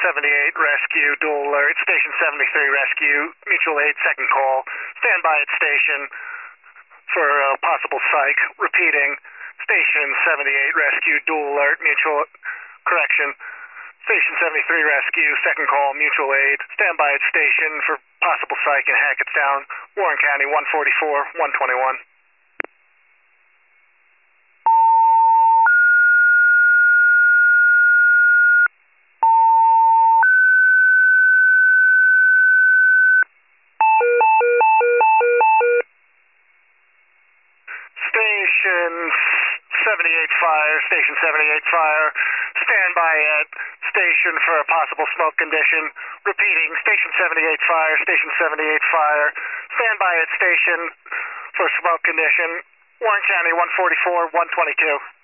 78 rescue, dual alert. Station 73 rescue, mutual aid, second call. Stand by at station for possible psych. Repeating, Station 78 rescue, dual alert, mutual correction. Station 73 rescue, second call, mutual aid. Stand by at station for possible psych in Hackettstown, Warren County, 144, 121. Station 78 fire, Station 78 fire. Stand by at station for a possible smoke condition. Repeating, Station 78 fire, Station 78 fire. Stand by at station for smoke condition. Warren County, 144, 122.